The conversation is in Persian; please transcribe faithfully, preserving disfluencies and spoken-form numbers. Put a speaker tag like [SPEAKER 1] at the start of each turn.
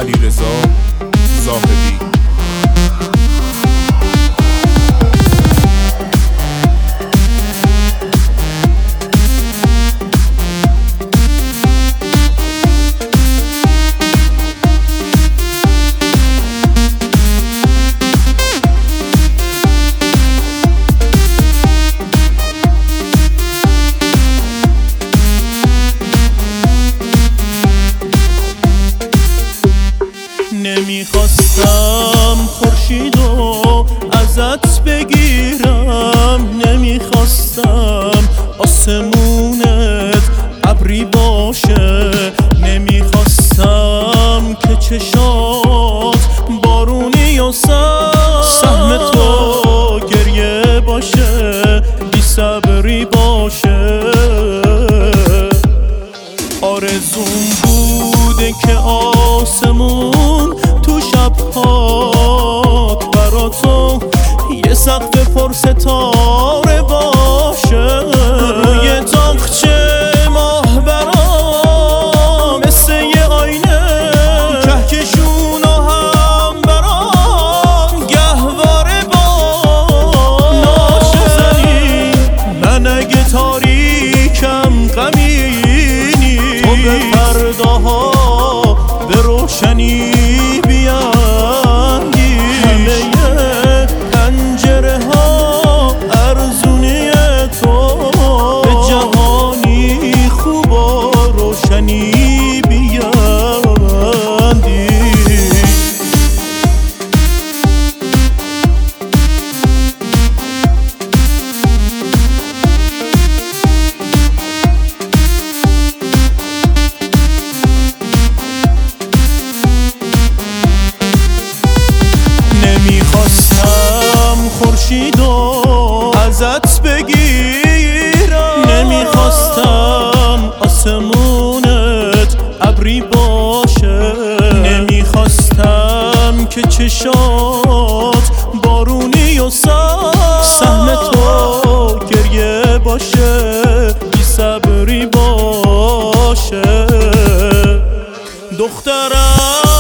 [SPEAKER 1] علیرضا زاهدی.
[SPEAKER 2] نمیخواستم خورشیدو ازت بگیرم، نمیخواستم آسمونت ابری باشه، نمیخواستم که چشات بارونی و سهم تو گریه باشه، بی صبری باشه. آرزوم بوده که آسمون تو شبهات برا تو یه سقف پر ستاره باشه، روی تاقچه ماه برام مثل یه آینه کهکشون و هم برام گهواره باشه. زنی من اگه تاریکم غمینی، تو به فرداها به روشنی بیانگی، همه پنجره ها ارزونی تو به جهانی خوب و روشنی بیاندی. نمیخواستم خورشیدو ازت بگیرم، نمیخواستم آسمونت ابری باشه، نمیخواستم که چشات بارونی و سهم تو گریه باشه، بی صبری باشه. دخترم